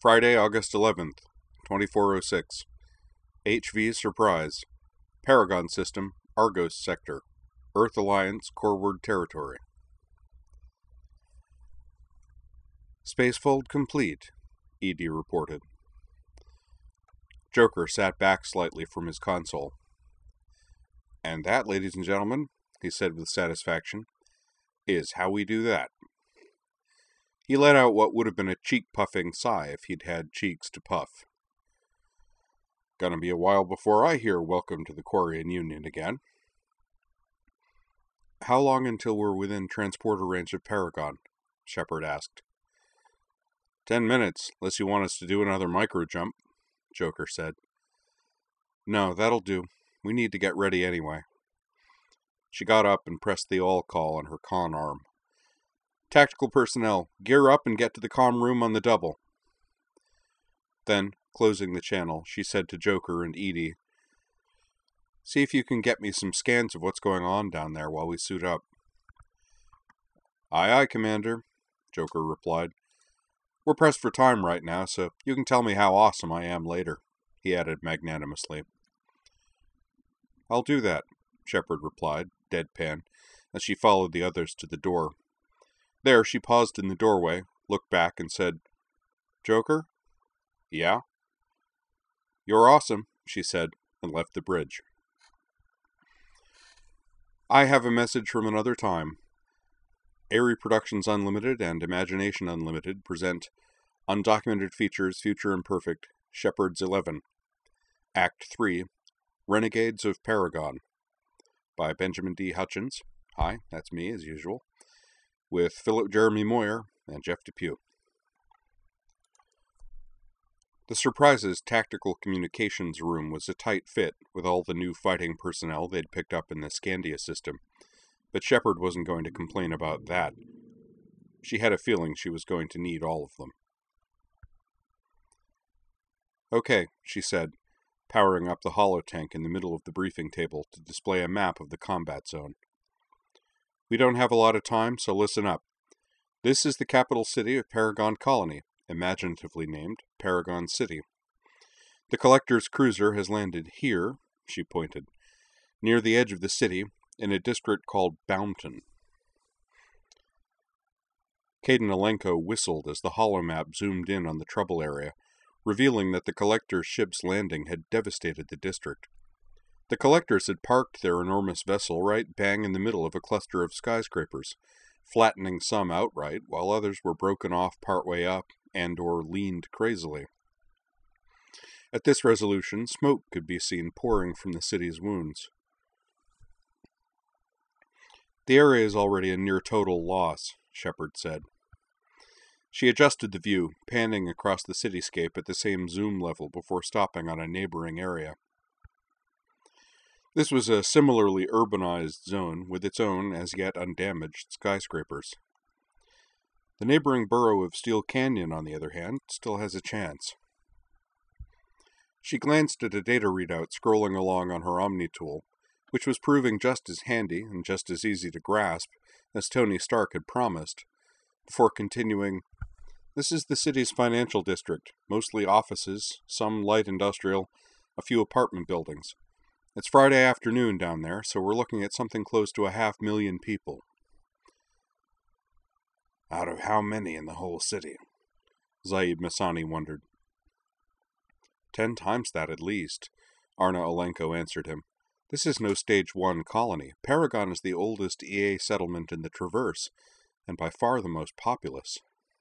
Friday, August 11th, 2406. HV Surprise. Paragon System, Argos Sector. Earth Alliance, Coreward Territory. Spacefold complete, ED reported. Joker sat back slightly from his console. And that, ladies and gentlemen, he said with satisfaction, is how we do that. He let out what would have been a cheek-puffing sigh if he'd had cheeks to puff. Gonna be a while before I hear welcome to the Quarian Union again. How long until we're within transporter range of Paragon? Shepard asked. 10 minutes, unless you want us to do another micro-jump, Joker said. No, that'll do. We need to get ready anyway. She got up and pressed the all-call on her con arm. Tactical personnel, gear up and get to the comm room on the double. Then, closing the channel, she said to Joker and ED, see if you can get me some scans of what's going on down there while we suit up. Aye, aye, Commander, Joker replied. We're pressed for time right now, so you can tell me how awesome I am later, he added magnanimously. I'll do that, Shepard replied, deadpan, as she followed the others to the door. There, she paused in the doorway, looked back, and said, Joker? Yeah? You're awesome, she said, and left the bridge. I have a message from another time. Airy Productions Unlimited and Imagination Unlimited present Undocumented Features Future Imperfect, Shepard's 11, Act 3, Renegades of Paragon, by Benjamin D. Hutchins. Hi, that's me, as usual, with Philip Jeremy Moyer and Jeff Depew. The Surprise's tactical communications room was a tight fit with all the new fighting personnel they'd picked up in the Scandia system, but Shepard wasn't going to complain about that. She had a feeling she was going to need all of them. Okay, she said, powering up the holotank in the middle of the briefing table to display a map of the combat zone. We don't have a lot of time, so listen up. This is the capital city of Paragon Colony, imaginatively named Paragon City. The Collector's cruiser has landed here, she pointed, near the edge of the city, in a district called Bounton. Kaidan Alenko whistled as the holomap zoomed in on the trouble area, revealing that the Collector's ship's landing had devastated the district. The Collectors had parked their enormous vessel right bang in the middle of a cluster of skyscrapers, flattening some outright, while others were broken off partway up and or leaned crazily. At this resolution, smoke could be seen pouring from the city's wounds. The area is already a near total loss, Shepard said. She adjusted the view, panning across the cityscape at the same zoom level before stopping on a neighboring area. This was a similarly urbanized zone with its own, as yet undamaged, skyscrapers. The neighboring borough of Steel Canyon, on the other hand, still has a chance. She glanced at a data readout scrolling along on her Omni tool, which was proving just as handy and just as easy to grasp as Tony Stark had promised, before continuing, This is the city's financial district, mostly offices, some light industrial, a few apartment buildings. It's Friday afternoon down there, so we're looking at something close to 500,000 people. Out of how many in the whole city? Zaid Masani wondered. 10 times that at least, Arna Alenko answered him. This is no Stage 1 colony. Paragon is the oldest EA settlement in the Traverse, and by far the most populous.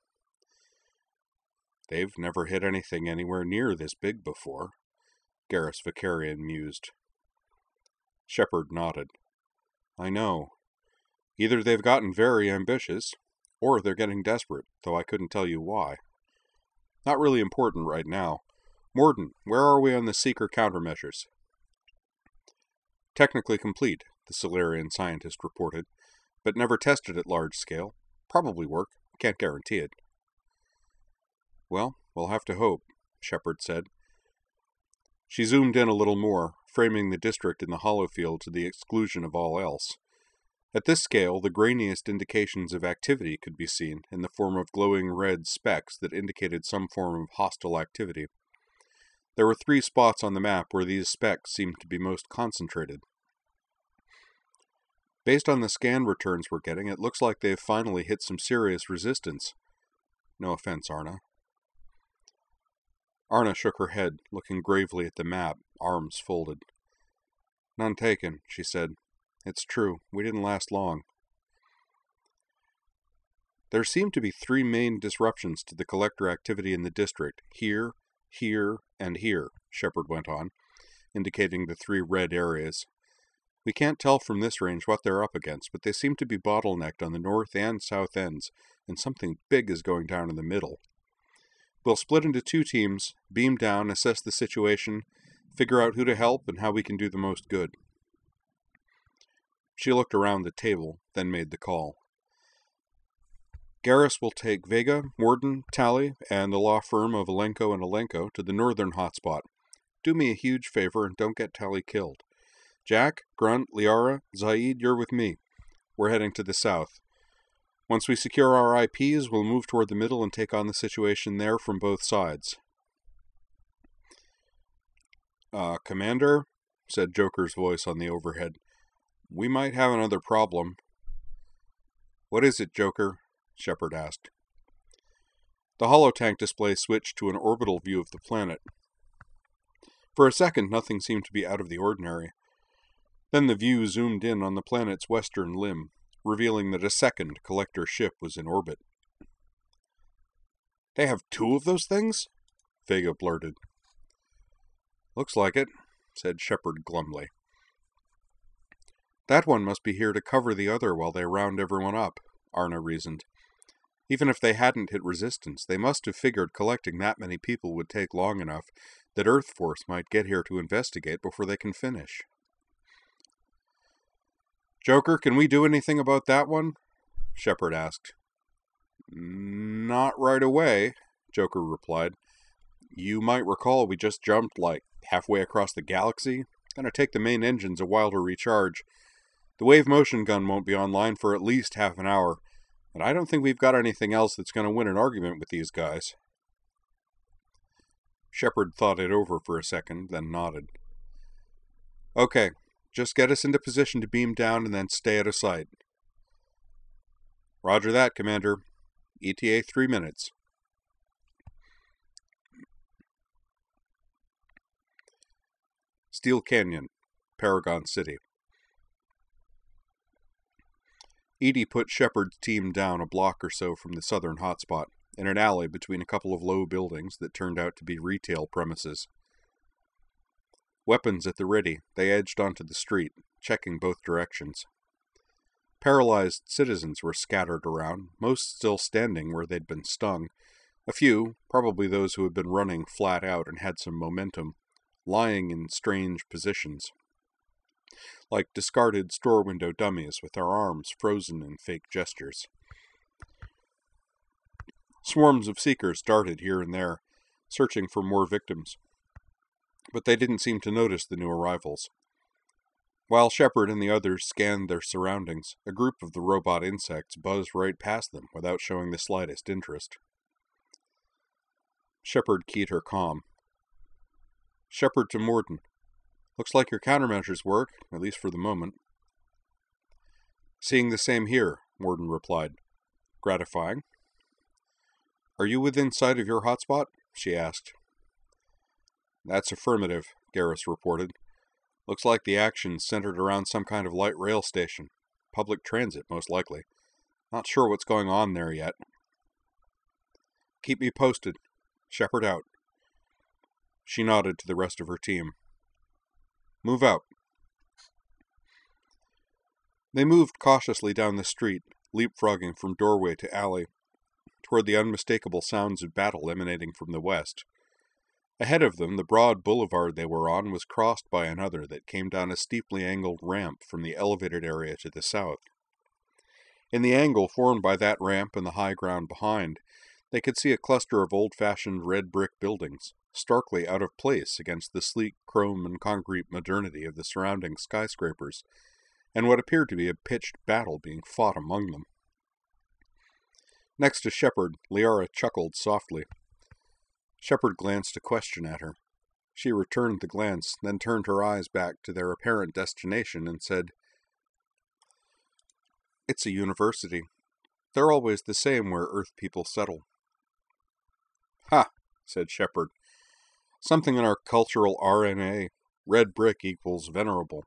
They've never hit anything anywhere near this big before, Garrus Vakarian mused. Shepard nodded. I know. Either they've gotten very ambitious, or they're getting desperate, though I couldn't tell you why. Not really important right now. Morden, where are we on the Seeker countermeasures? Technically complete, the Solarian scientist reported, but never tested at large scale. Probably work. Can't guarantee it. Well, we'll have to hope, Shepard said. She zoomed in a little more, framing the district in the holofield to the exclusion of all else. At this scale, the grainiest indications of activity could be seen in the form of glowing red specks that indicated some form of hostile activity. There were 3 spots on the map where these specks seemed to be most concentrated. Based on the scan returns we're getting, it looks like they've finally hit some serious resistance. No offense, Arna. Arna shook her head, looking gravely at the map, arms folded. None taken, she said. It's true, we didn't last long. There seemed to be 3 main disruptions to the collector activity in the district, here, and here, Shepard went on, indicating the 3 red areas. We can't tell from this range what they're up against, but they seem to be bottlenecked on the north and south ends, and something big is going down in the middle. We'll split into 2 teams, beam down, assess the situation, figure out who to help and how we can do the most good. She looked around the table, then made the call. Garrus will take Vega, Morden, Tally, and the law firm of Alenko and Alenko to the northern hotspot. Do me a huge favor and don't get Tally killed. Jack, Grunt, Liara, Zaid, you're with me. We're heading to the south. Once we secure our IPs, we'll move toward the middle and take on the situation there from both sides. Commander, said Joker's voice on the overhead. We might have another problem. What is it, Joker? Shepard asked. The holotank display switched to an orbital view of the planet. For a second, nothing seemed to be out of the ordinary. Then the view zoomed in on the planet's western limb, revealing that a second collector ship was in orbit. They have 2 of those things? Vega blurted. Looks like it, said Shepard glumly. That one must be here to cover the other while they round everyone up, Arna reasoned. Even if they hadn't hit resistance, they must have figured collecting that many people would take long enough that Earth Force might get here to investigate before they can finish. Joker, can we do anything about that one? Shepard asked. Not right away, Joker replied. You might recall we just jumped like halfway across the galaxy. Gonna take the main engines a while to recharge. The wave motion gun won't be online for at least half an hour, and I don't think we've got anything else that's going to win an argument with these guys. Shepard thought it over for a second, then nodded. Okay, just get us into position to beam down and then stay out of sight. Roger that, Commander. ETA 3 minutes. Steel Canyon, Paragon City. EDI put Shepard's team down a block or so from the southern hotspot, in an alley between a couple of low buildings that turned out to be retail premises. Weapons at the ready, they edged onto the street, checking both directions. Paralyzed citizens were scattered around, most still standing where they'd been stung. A few, probably those who had been running flat out and had some momentum, lying in strange positions, like discarded store window dummies with their arms frozen in fake gestures. Swarms of seekers darted here and there, searching for more victims, but they didn't seem to notice the new arrivals. While Shepard and the others scanned their surroundings, a group of the robot insects buzzed right past them without showing the slightest interest. Shepard keyed her comm. Shepard to Morden. Looks like your countermeasures work, at least for the moment. Seeing the same here, Morden replied. Gratifying. Are you within sight of your hotspot? She asked. That's affirmative, Garrus reported. Looks like the action's centered around some kind of light rail station. Public transit, most likely. Not sure what's going on there yet. Keep me posted. Shepard out. She nodded to the rest of her team. Move out. They moved cautiously down the street, leapfrogging from doorway to alley, toward the unmistakable sounds of battle emanating from the west. Ahead of them, the broad boulevard they were on was crossed by another that came down a steeply angled ramp from the elevated area to the south. In the angle formed by that ramp and the high ground behind, they could see a cluster of old-fashioned red brick buildings, starkly out of place against the sleek chrome and concrete modernity of the surrounding skyscrapers, and what appeared to be a pitched battle being fought among them. Next to Shepard, Liara chuckled softly. Shepard glanced a question at her. She returned the glance, then turned her eyes back to their apparent destination and said, "It's a university. They're always the same where Earth people settle." "Ha," said Shepard. "Something in our cultural RNA. Red brick equals venerable."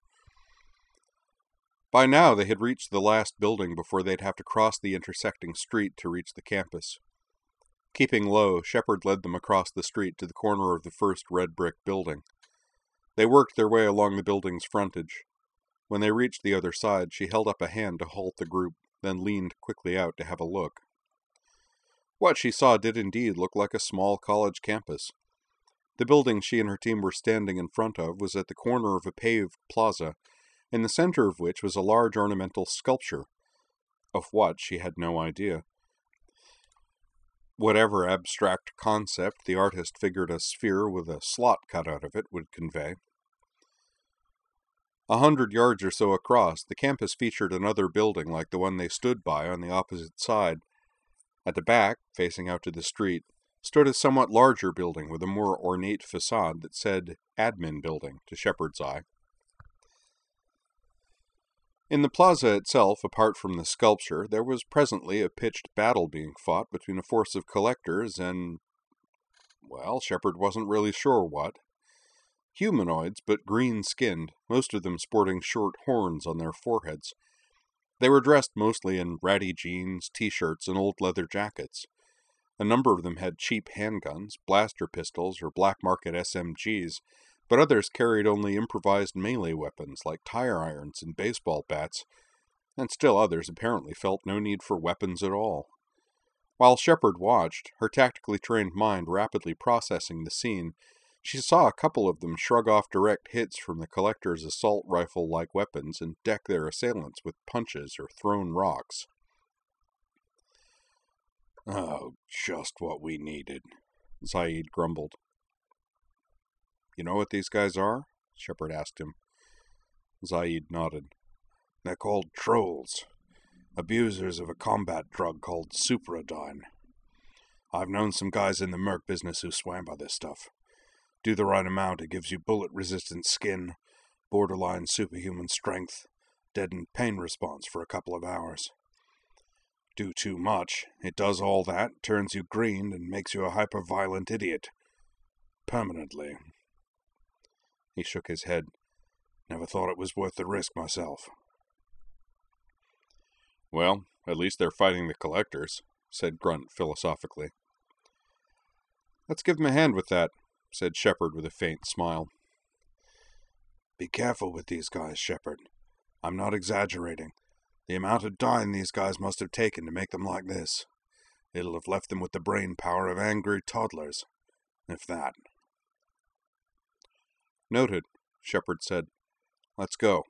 By now they had reached the last building before they'd have to cross the intersecting street to reach the campus. Keeping low, Shepard led them across the street to the corner of the first red brick building. They worked their way along the building's frontage. When they reached the other side, she held up a hand to halt the group, then leaned quickly out to have a look. What she saw did indeed look like a small college campus. The building she and her team were standing in front of was at the corner of a paved plaza, in the center of which was a large ornamental sculpture. Of what, she had no idea. Whatever abstract concept the artist figured a sphere with a slot cut out of it would convey. 100 yards or so across, the campus featured another building like the one they stood by on the opposite side. At the back, facing out to the street, stood a somewhat larger building with a more ornate facade that said Admin Building to Shepard's eye. In the plaza itself, apart from the sculpture, there was presently a pitched battle being fought between a force of collectors and, well, Shepard wasn't really sure what. Humanoids, but green-skinned, most of them sporting short horns on their foreheads. They were dressed mostly in ratty jeans, t-shirts, and old leather jackets. A number of them had cheap handguns, blaster pistols, or black-market SMGs, but others carried only improvised melee weapons like tire irons and baseball bats, and still others apparently felt no need for weapons at all. While Shepard watched, her tactically trained mind rapidly processing the scene, she saw a couple of them shrug off direct hits from the collector's assault rifle-like weapons and deck their assailants with punches or thrown rocks. "Oh, just what we needed," Zaid grumbled. "You know what these guys are?" Shepard asked him. Zaid nodded. "They're called trolls, abusers of a combat drug called Supradyne. I've known some guys in the merc business who swam by this stuff. Do the right amount, it gives you bullet-resistant skin, borderline superhuman strength, deadened pain response for a couple of hours. Do too much, it does all that, turns you green, and makes you a hyper-violent idiot. Permanently." He shook his head. "Never thought it was worth the risk myself." "Well, at least they're fighting the collectors," said Grunt philosophically. "Let's give them a hand with that," said Shepard with a faint smile. "Be careful with these guys, Shepard. I'm not exaggerating. The amount of dying these guys must have taken to make them like this. It'll have left them with the brain power of angry toddlers. If that." "Noted," Shepard said. "Let's go."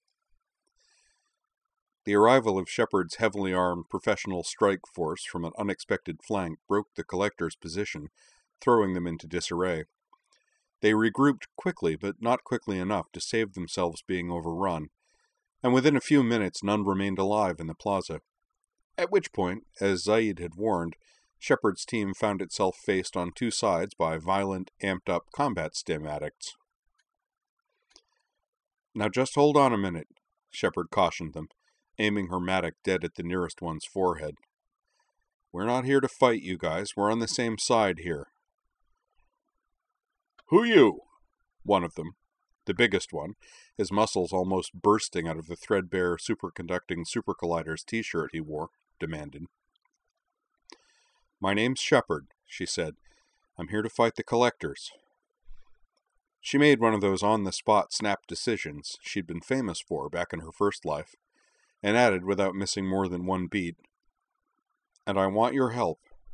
The arrival of Shepard's heavily armed professional strike force from an unexpected flank broke the collector's position, throwing them into disarray. They regrouped quickly, but not quickly enough to save themselves being overrun, and within a few minutes none remained alive in the plaza. At which point, as Zaid had warned, Shepard's team found itself faced on two sides by violent, amped-up combat stim addicts. "Now just hold on a minute," Shepard cautioned them, aiming her mattock dead at the nearest one's forehead. "We're not here to fight you guys, we're on the same side here." "Who you?" One of them, the biggest one, his muscles almost bursting out of the threadbare superconducting Supercollider's t-shirt he wore, demanded. "My name's Shepard," she said. "I'm here to fight the collectors." She made one of those on-the-spot snap decisions she'd been famous for back in her first life, and added without missing more than one beat, "And I want your help."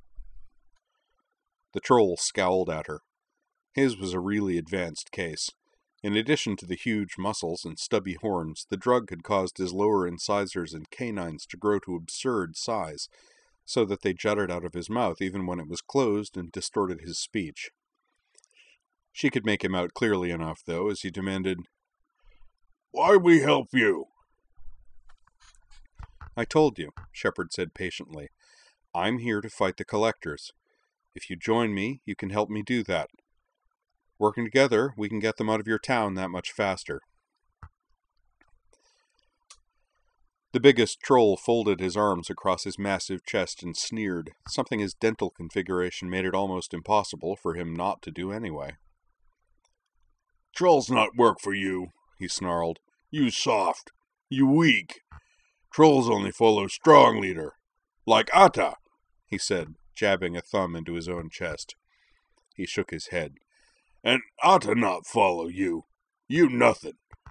The troll scowled at her. His was a really advanced case. In addition to the huge muscles and stubby horns, the drug had caused his lower incisors and canines to grow to absurd size, so that they jutted out of his mouth even when it was closed and distorted his speech. She could make him out clearly enough, though, as he demanded, "Why we help you? I told you, Shepard said patiently. I'm here to fight the Collectors. If you join me, you can help me do that. Working together, we can get them out of your town that much faster. The biggest troll folded his arms across his massive chest and sneered. Something his dental configuration made it almost impossible for him not to do anyway. Trolls not work for you, he snarled. You soft. You weak. Trolls only follow strong leader. Like Ata, he said, jabbing a thumb into his own chest. He shook his head. And Ata not follow you. You nothing.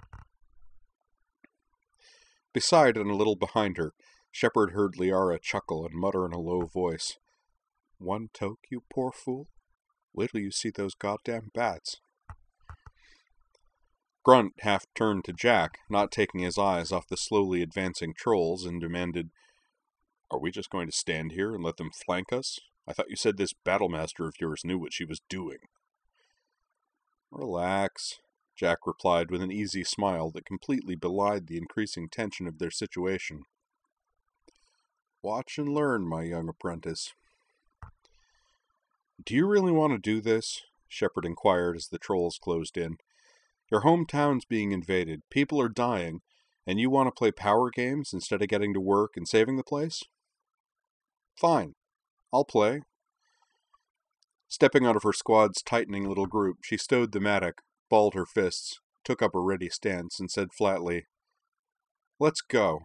Beside and a little behind her, Shepard heard Liara chuckle and mutter in a low voice. One toke, you poor fool? Wait till you see those goddamn bats. Grunt half turned to Jack, not taking his eyes off the slowly advancing trolls, and demanded, Are we just going to stand here and let them flank us? I thought you said this battlemaster of yours knew what she was doing. Relax, Jack replied with an easy smile that completely belied the increasing tension of their situation. Watch and learn, my young apprentice. Do you really want to do this? Shepard inquired as the trolls closed in. Your hometown's being invaded, people are dying, and you want to play power games instead of getting to work and saving the place? Fine, I'll play. Stepping out of her squad's tightening little group, she stowed the mattock, balled her fists, took up a ready stance, and said flatly, Let's go.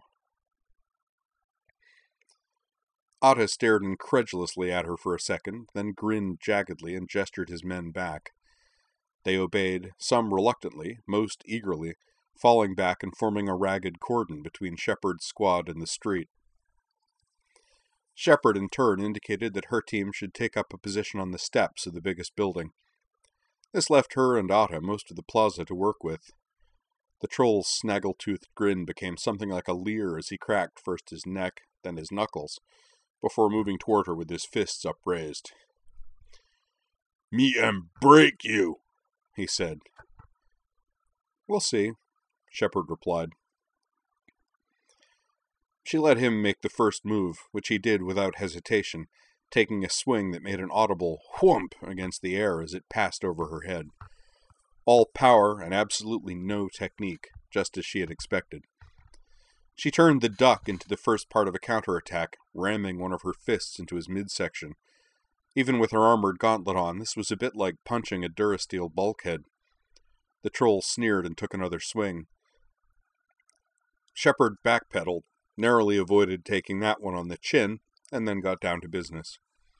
Ata stared incredulously at her for a second, then grinned jaggedly and gestured his men back. They obeyed, some reluctantly, most eagerly, falling back and forming a ragged cordon between Shepard's squad and the street. Shepard in turn indicated that her team should take up a position on the steps of the biggest building. This left her and Ata most of the plaza to work with. The troll's snaggle-toothed grin became something like a leer as he cracked first his neck, then his knuckles, before moving toward her with his fists upraised. Me am break you, he said. We'll see, Shepard replied. She let him make the first move, which he did without hesitation, taking a swing that made an audible whoomp against the air as it passed over her head. All power and absolutely no technique, just as she had expected. She turned the duck into the first part of a counterattack, ramming one of her fists into his midsection. Even with her armored gauntlet on, this was a bit like punching a Durasteel bulkhead. The troll sneered and took another swing. Shepard backpedaled, narrowly avoided taking that one on the chin, and then got down to business.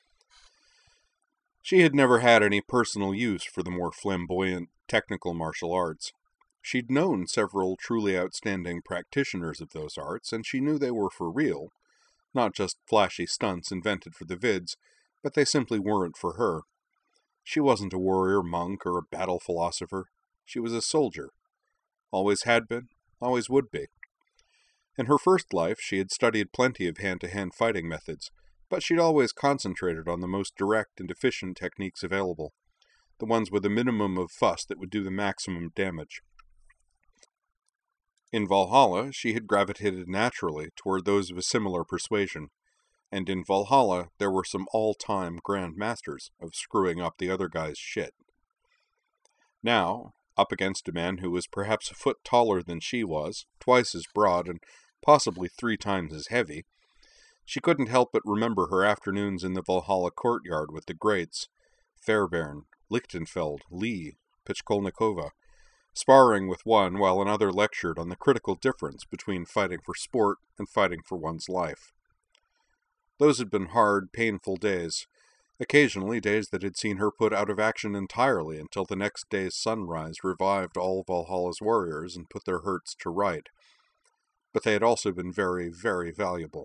She had never had any personal use for the more flamboyant, technical martial arts. She'd known several truly outstanding practitioners of those arts, and she knew they were for real, not just flashy stunts invented for the vids, but they simply weren't for her. She wasn't a warrior monk or a battle philosopher. She was a soldier. Always had been, always would be. In her first life, she had studied plenty of hand-to-hand fighting methods, but she'd always concentrated on the most direct and efficient techniques available, the ones with a minimum of fuss that would do the maximum damage. In Valhalla, she had gravitated naturally toward those of a similar persuasion, and in Valhalla there were some all-time grand masters of screwing up the other guy's shit. Now, up against a man who was perhaps a foot taller than she was, twice as broad, and possibly 3 times as heavy, she couldn't help but remember her afternoons in the Valhalla courtyard with the greats, Fairbairn, Lichtenfeld, Lee, Pichkolnikova, sparring with one while another lectured on the critical difference between fighting for sport and fighting for one's life. Those had been hard, painful days, occasionally days that had seen her put out of action entirely until the next day's sunrise revived all Valhalla's warriors and put their hurts to right. But they had also been very, very valuable.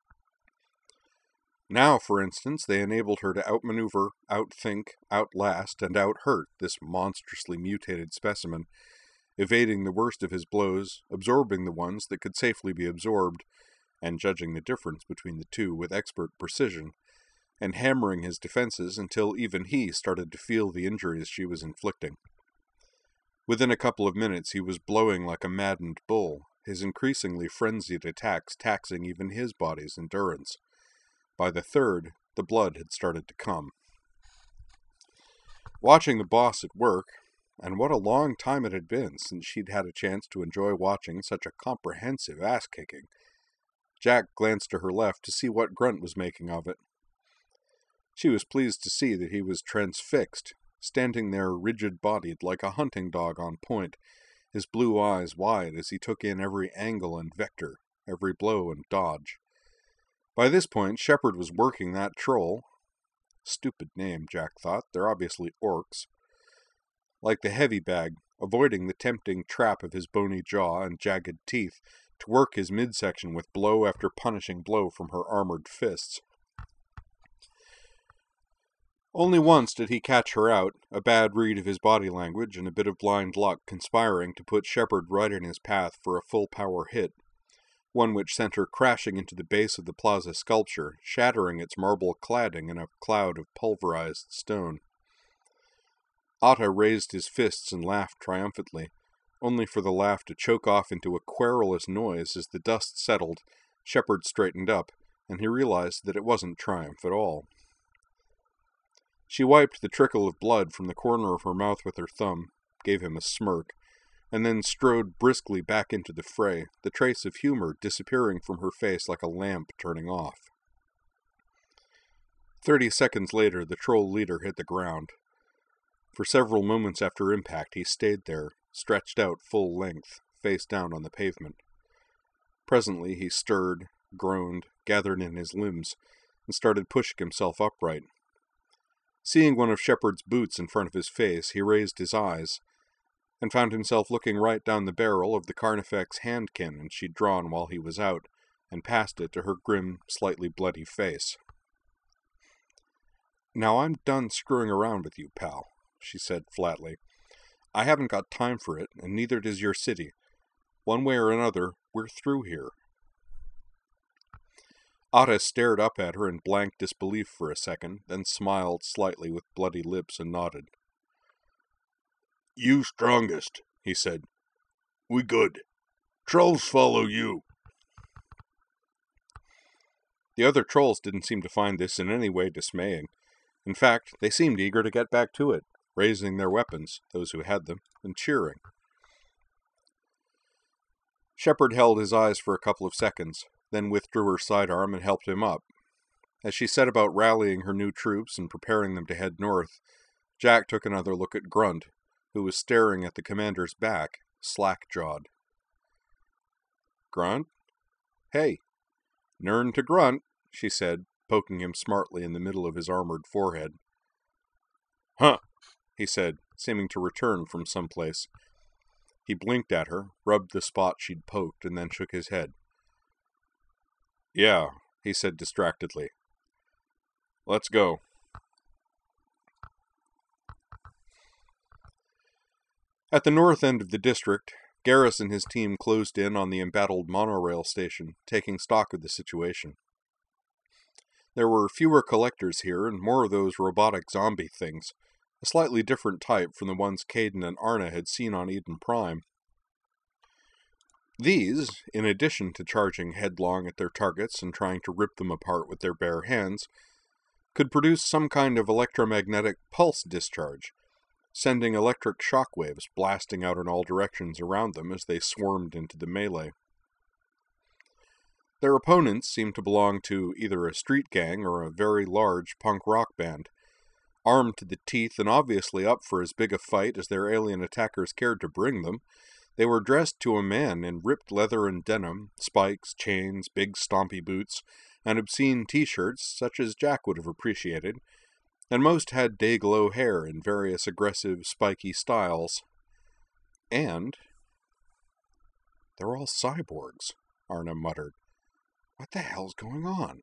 Now, for instance, they enabled her to outmaneuver, outthink, outlast, and outhurt this monstrously mutated specimen, evading the worst of his blows, absorbing the ones that could safely be absorbed, and judging the difference between the two with expert precision, and hammering his defenses until even he started to feel the injuries she was inflicting. Within a couple of minutes he was blowing like a maddened bull, his increasingly frenzied attacks taxing even his body's endurance. By the third, the blood had started to come. Watching the boss at work, and what a long time it had been since she'd had a chance to enjoy watching such a comprehensive ass-kicking, Jack glanced to her left to see what Grunt was making of it. She was pleased to see that he was transfixed, standing there rigid-bodied like a hunting dog on point, his blue eyes wide as he took in every angle and vector, every blow and dodge. By this point, Shepard was working that troll. Stupid name, Jack thought. They're obviously orcs. Like the heavy bag, avoiding the tempting trap of his bony jaw and jagged teeth, to work his midsection with blow after punishing blow from her armored fists. Only once did he catch her out, a bad read of his body language and a bit of blind luck conspiring to put Shepard right in his path for a full-power hit, one which sent her crashing into the base of the plaza sculpture, shattering its marble cladding in a cloud of pulverized stone. Atta raised his fists and laughed triumphantly, only for the laugh to choke off into a querulous noise as the dust settled. Shepard straightened up, and he realized that it wasn't triumph at all. She wiped the trickle of blood from the corner of her mouth with her thumb, gave him a smirk, and then strode briskly back into the fray, the trace of humor disappearing from her face like a lamp turning off. 30 seconds later, the troll leader hit the ground. For several moments after impact, he stayed there, stretched out full length, face down on the pavement. Presently, he stirred, groaned, gathered in his limbs, and started pushing himself upright. Seeing one of Shepard's boots in front of his face, he raised his eyes, and found himself looking right down the barrel of the Carnifex hand cannon she'd drawn while he was out, and passed it to her grim, slightly bloody face. "Now I'm done screwing around with you, pal," she said flatly. "I haven't got time for it, and neither does your city. One way or another, we're through here." Atta stared up at her in blank disbelief for a second, then smiled slightly with bloody lips and nodded. "You strongest," he said. "We good. Trolls follow you." The other trolls didn't seem to find this in any way dismaying. In fact, they seemed eager to get back to it, raising their weapons, those who had them, and cheering. Shepard held his eyes for a couple of seconds, then withdrew her sidearm and helped him up. As she set about rallying her new troops and preparing them to head north, Jack took another look at Grunt, who was staring at the commander's back, slack-jawed. "Grunt? Hey, Nern to Grunt," she said, poking him smartly in the middle of his armored forehead. "Huh," he said, seeming to return from someplace. He blinked at her, rubbed the spot she'd poked, and then shook his head. "Yeah," he said distractedly. "Let's go." At the north end of the district, Garrus and his team closed in on the embattled monorail station, taking stock of the situation. There were fewer collectors here, and more of those robotic zombie things, a slightly different type from the ones Kaidan and Arna had seen on Eden Prime. These, in addition to charging headlong at their targets and trying to rip them apart with their bare hands, could produce some kind of electromagnetic pulse discharge, sending electric shock waves blasting out in all directions around them as they swarmed into the melee. Their opponents seemed to belong to either a street gang or a very large punk rock band. Armed to the teeth and obviously up for as big a fight as their alien attackers cared to bring them, they were dressed to a man in ripped leather and denim, spikes, chains, big stompy boots, and obscene t-shirts such as Jack would have appreciated, and most had day-glow hair in various aggressive, spiky styles. And they're all cyborgs, Arna muttered. What the hell's going on?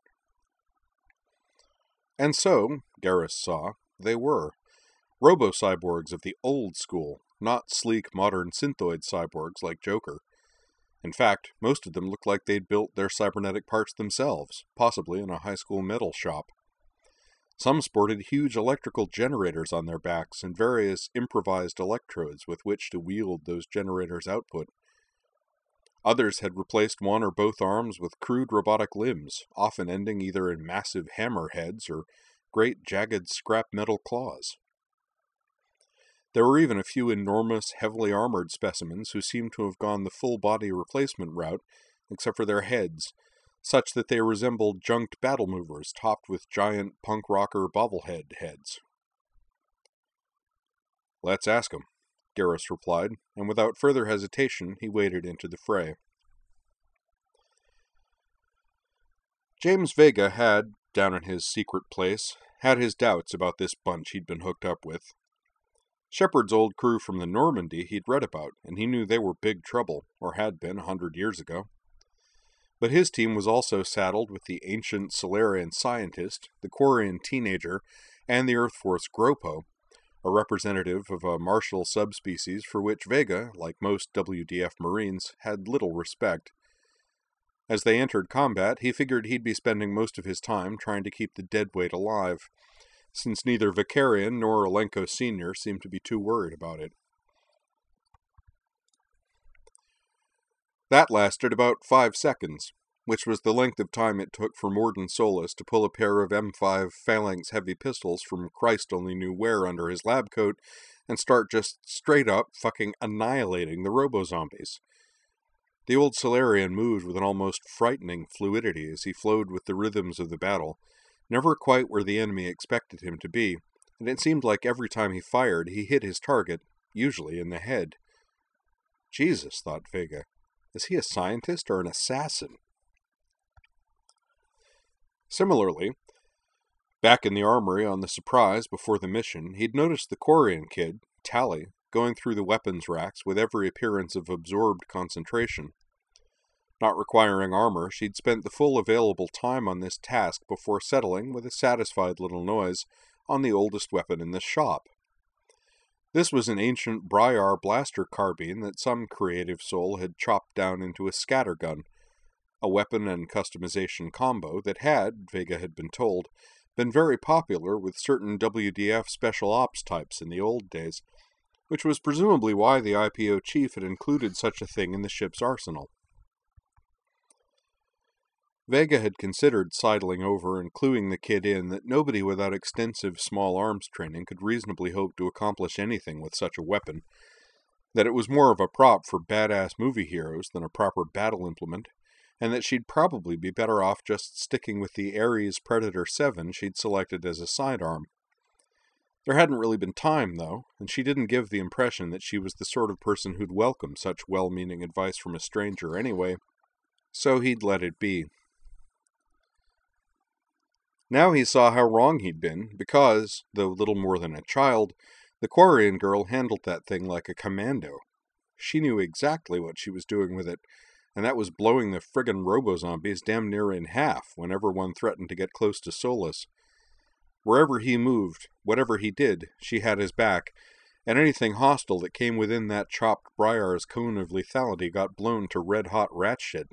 And so, Garrus saw, they were. Robo-cyborgs of the old school, not sleek modern synthoid cyborgs like Joker. In fact, most of them looked like they'd built their cybernetic parts themselves, possibly in a high school metal shop. Some sported huge electrical generators on their backs and various improvised electrodes with which to wield those generators' output. Others had replaced one or both arms with crude robotic limbs, often ending either in massive hammer heads or great jagged scrap metal claws. There were even a few enormous, heavily armored specimens who seemed to have gone the full-body replacement route, except for their heads, such that they resembled junked battle movers topped with giant punk rocker bobblehead heads. "Let's ask him," Garrus replied, and without further hesitation he waded into the fray. James Vega had, down in his secret place, had his doubts about this bunch he'd been hooked up with. Shepard's old crew from the Normandy he'd read about, and he knew they were big trouble, or had been 100 years ago. But his team was also saddled with the ancient Solarian scientist, the Quarian teenager, and the Earth Force Gropo, a representative of a martial subspecies for which Vega, like most WDF Marines, had little respect. As they entered combat, he figured he'd be spending most of his time trying to keep the deadweight alive, since neither Vakarian nor Alenko Sr. seemed to be too worried about it. That lasted about 5 seconds, which was the length of time it took for Morden Solis to pull a pair of M5 Phalanx heavy pistols from Christ only knew where under his lab coat and start just straight up fucking annihilating the robo-zombies. The old Solarian moved with an almost frightening fluidity as he flowed with the rhythms of the battle, never quite where the enemy expected him to be, and it seemed like every time he fired he hit his target, usually in the head. Jesus, thought Vega. Is he a scientist or an assassin? Similarly, back in the armory on the Surprise before the mission, he'd noticed the Quarian kid, Tally, going through the weapons racks with every appearance of absorbed concentration. Not requiring armor, she'd spent the full available time on this task before settling, with a satisfied little noise, on the oldest weapon in the shop. This was an ancient Briar blaster carbine that some creative soul had chopped down into a scattergun, a weapon and customization combo that had, Vega had been told, been very popular with certain WDF special ops types in the old days, which was presumably why the IPO chief had included such a thing in the ship's arsenal. Vega had considered sidling over and cluing the kid in that nobody without extensive small arms training could reasonably hope to accomplish anything with such a weapon, that it was more of a prop for badass movie heroes than a proper battle implement, and that she'd probably be better off just sticking with the Ares Predator 7 she'd selected as a sidearm. There hadn't really been time, though, and she didn't give the impression that she was the sort of person who'd welcome such well-meaning advice from a stranger anyway, so he'd let it be. Now he saw how wrong he'd been, because, though little more than a child, the Quarian girl handled that thing like a commando. She knew exactly what she was doing with it, and that was blowing the friggin' robo-zombies damn near in half whenever one threatened to get close to Solis. Wherever he moved, whatever he did, she had his back, and anything hostile that came within that chopped Briar's cone of lethality got blown to red-hot rat shit.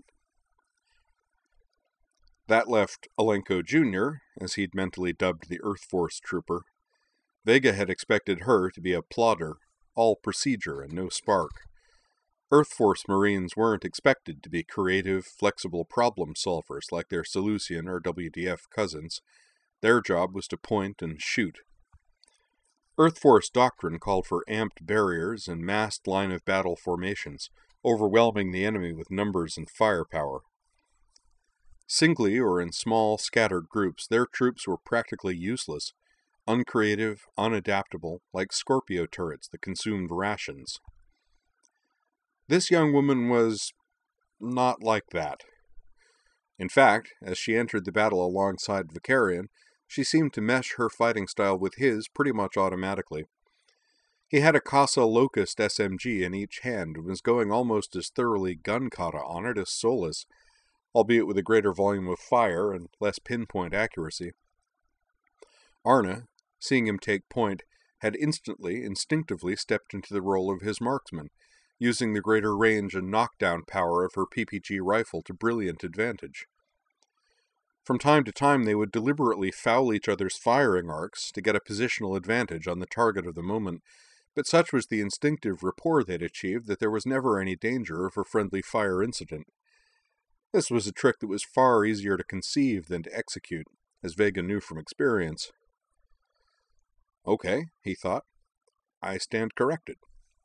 That left Alenko Jr., as he'd mentally dubbed the Earth Force trooper. Vega had expected her to be a plodder, all procedure and no spark. Earth Force Marines weren't expected to be creative, flexible problem solvers like their Seleucian or WDF cousins. Their job was to point and shoot. Earth Force doctrine called for amped barriers and massed line-of-battle formations, overwhelming the enemy with numbers and firepower. Singly or in small, scattered groups, their troops were practically useless, uncreative, unadaptable, like Scorpio turrets that consumed rations. This young woman was not like that. In fact, as she entered the battle alongside Vakarian, she seemed to mesh her fighting style with his pretty much automatically. He had a Casa Locust SMG in each hand and was going almost as thoroughly gun-kata on it as Solis, albeit with a greater volume of fire and less pinpoint accuracy. Arna, seeing him take point, had instinctively stepped into the role of his marksman, using the greater range and knockdown power of her PPG rifle to brilliant advantage. From time to time they would deliberately foul each other's firing arcs to get a positional advantage on the target of the moment, but such was the instinctive rapport they'd achieved that there was never any danger of a friendly fire incident. This was a trick that was far easier to conceive than to execute, as Vega knew from experience. Okay, he thought. I stand corrected.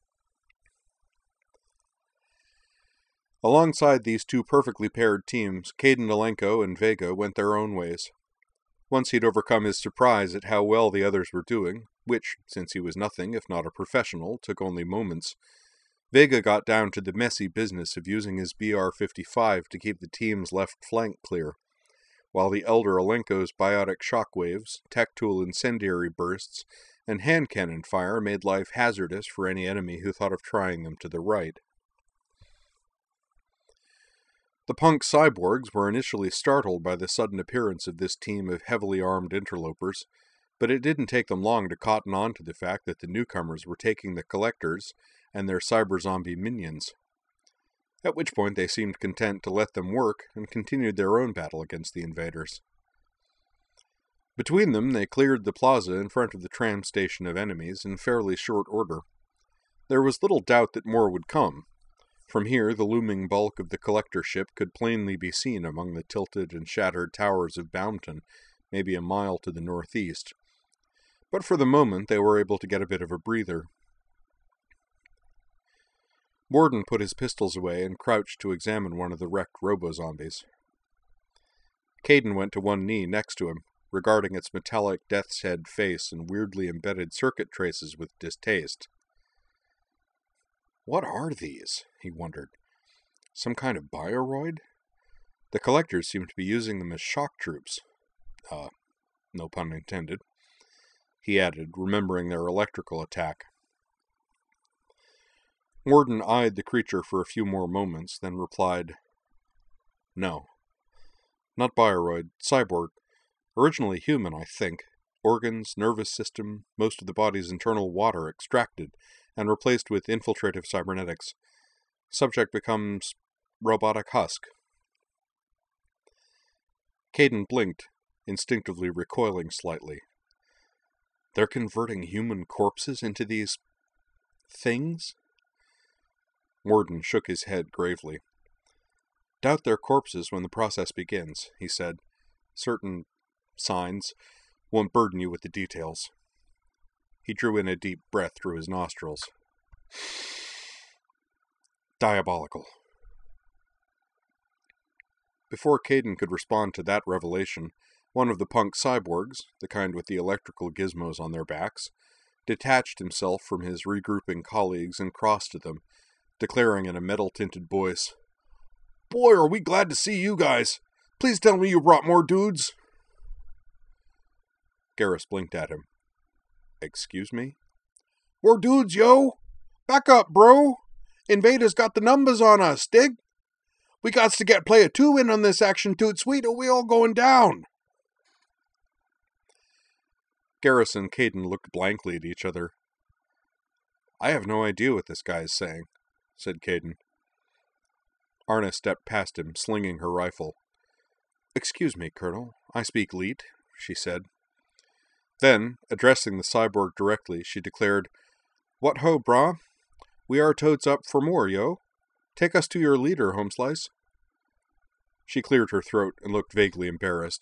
Alongside these two perfectly paired teams, Kaidan-Alenko and Vega went their own ways. Once he'd overcome his surprise at how well the others were doing, which, since he was nothing if not a professional, took only moments, Vega got down to the messy business of using his BR-55 to keep the team's left flank clear, while the elder Alenko's biotic shockwaves, tech-tool incendiary bursts, and hand cannon fire made life hazardous for any enemy who thought of trying them to the right. The punk cyborgs were initially startled by the sudden appearance of this team of heavily armed interlopers, but it didn't take them long to cotton on to the fact that the newcomers were taking the Collectors and their cyber-zombie minions, at which point they seemed content to let them work and continued their own battle against the invaders. Between them, they cleared the plaza in front of the tram station of enemies in fairly short order. There was little doubt that more would come. From here, the looming bulk of the Collector ship could plainly be seen among the tilted and shattered towers of Boundton, maybe a mile to the northeast. But for the moment, they were able to get a bit of a breather. Morden put his pistols away and crouched to examine one of the wrecked robo-zombies. Kaidan went to one knee next to him, regarding its metallic death's head face and weirdly embedded circuit traces with distaste. What are these? He wondered. Some kind of bioroid? The Collectors seem to be using them as shock troops. No pun intended. He added, remembering their electrical attack. Morden eyed the creature for a few more moments, then replied, No. Not bioroid, cyborg. Originally human, I think. Organs, nervous system, most of the body's internal water extracted and replaced with infiltrative cybernetics. Subject becomes robotic husk. Kaidan blinked, instinctively recoiling slightly. They're converting human corpses into these things? Morden shook his head gravely. Doubt they're corpses when the process begins, he said. Certain signs won't burden you with the details. He drew in a deep breath through his nostrils. Diabolical. Before Kaidan could respond to that revelation, one of the punk cyborgs, the kind with the electrical gizmos on their backs, detached himself from his regrouping colleagues and crossed to them, declaring in a metal-tinted voice, Boy, are we glad to see you guys! Please tell me you brought more dudes! Garrus blinked at him. Excuse me? More dudes, yo! Back up, bro! Invaders got the numbers on us, dig? We gots to get player 2 in on this action, toot sweet, or we all going down! Garrus and Kaidan looked blankly at each other. I have no idea what this guy is saying, said Kaidan. Arna stepped past him, slinging her rifle. Excuse me, Colonel. I speak Leet, she said. Then, addressing the cyborg directly, she declared, What ho, brah? We are totes up for more, yo. Take us to your leader, Homeslice. She cleared her throat and looked vaguely embarrassed.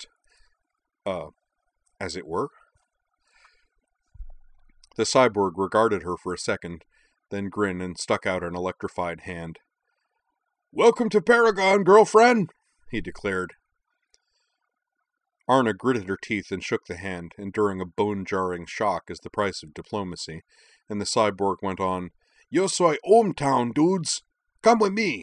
As it were? The cyborg regarded her for a second, then grinned and stuck out an electrified hand. Welcome to Paragon, girlfriend, he declared. Arna gritted her teeth and shook the hand, enduring a bone-jarring shock as the price of diplomacy, and the cyborg went on, Yo soy hometown, dudes! Come with me!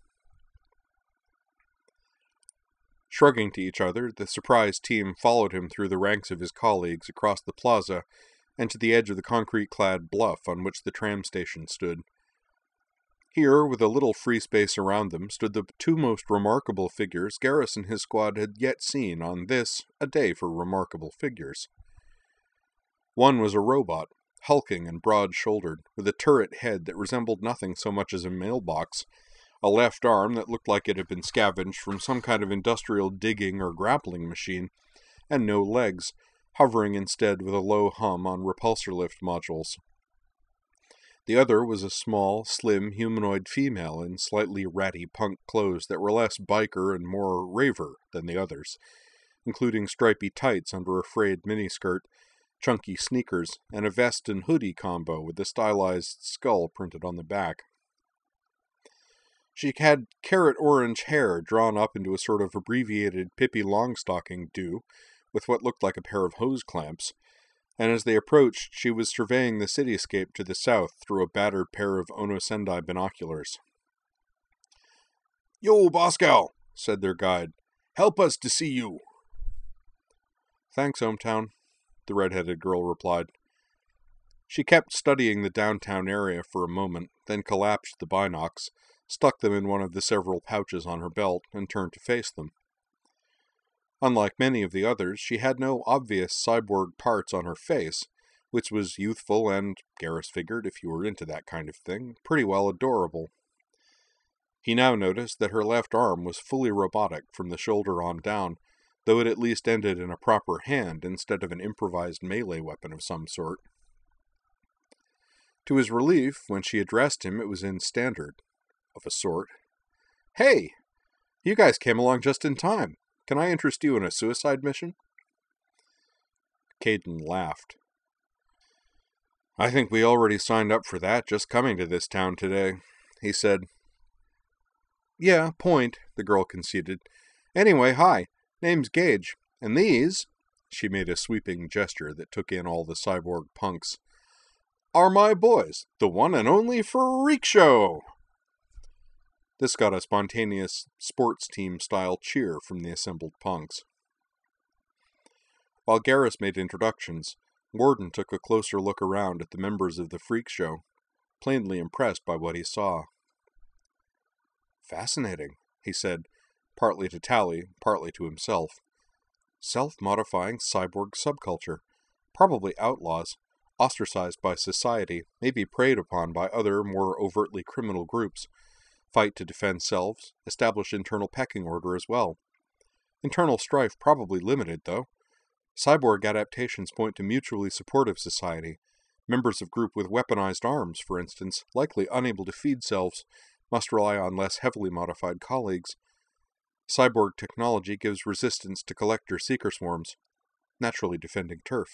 Shrugging to each other, the surprised team followed him through the ranks of his colleagues across the plaza and to the edge of the concrete-clad bluff on which the tram station stood. Here, with a little free space around them, stood the two most remarkable figures Garrus and his squad had yet seen on this, a day for remarkable figures. One was a robot, hulking and broad-shouldered, with a turret head that resembled nothing so much as a mailbox, a left arm that looked like it had been scavenged from some kind of industrial digging or grappling machine, and no legs, hovering instead with a low hum on repulsor lift modules. The other was a small, slim, humanoid female in slightly ratty punk clothes that were less biker and more raver than the others, including stripy tights under a frayed miniskirt, chunky sneakers, and a vest and hoodie combo with a stylized skull printed on the back. She had carrot orange hair drawn up into a sort of abbreviated Pippi Longstocking do, with what looked like a pair of hose clamps, and as they approached, she was surveying the cityscape to the south through a battered pair of Ono Sendai binoculars. "Yo, Boscal," said their guide. "Help us to see you." "Thanks, Hometown," the red-headed girl replied. She kept studying the downtown area for a moment, then collapsed the binocs, stuck them in one of the several pouches on her belt, and turned to face them. Unlike many of the others, she had no obvious cyborg parts on her face, which was youthful and, Garrus figured, if you were into that kind of thing, pretty well adorable. He now noticed that her left arm was fully robotic from the shoulder on down, though it at least ended in a proper hand instead of an improvised melee weapon of some sort. To his relief, when she addressed him, it was in standard, of a sort. "Hey! You guys came along just in time. Can I interest you in a suicide mission?" Caden laughed. "I think we already signed up for that just coming to this town today," he said. "Yeah, point," the girl conceded. "Anyway, hi. Name's Gage. And these," she made a sweeping gesture that took in all the cyborg punks, "are my boys, the one and only Freak Show!" This got a spontaneous sports team-style cheer from the assembled punks. While Garrus made introductions, Warden took a closer look around at the members of the Freak Show, plainly impressed by what he saw. "Fascinating," he said, partly to Tally, partly to himself. "Self-modifying cyborg subculture. Probably outlaws, ostracized by society, maybe preyed upon by other, more overtly criminal groups. Fight to defend selves, establish internal pecking order as well. Internal strife probably limited, though. Cyborg adaptations point to mutually supportive society. Members of group with weaponized arms, for instance, likely unable to feed selves, must rely on less heavily modified colleagues. Cyborg technology gives resistance to collector seeker swarms, naturally defending turf."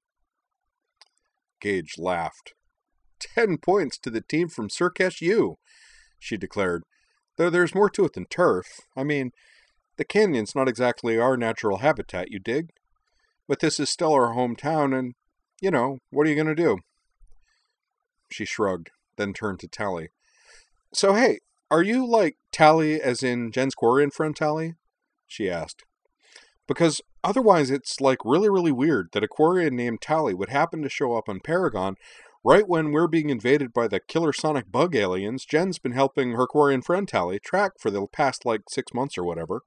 Gage laughed. 10 points to the team from Surkesh U, she declared. "Though there's more to it than turf. I mean, the canyon's not exactly our natural habitat, you dig? But this is still our hometown, and, what are you going to do?" She shrugged, then turned to Tally. "So hey, are you like Tally as in Jen's Quarian friend Tally?" she asked. "Because otherwise it's like really, really weird that a Quarian named Tally would happen to show up on Paragon right when we're being invaded by the killer sonic bug aliens Jen's been helping her Quarian friend Tally track for the past 6 months or whatever."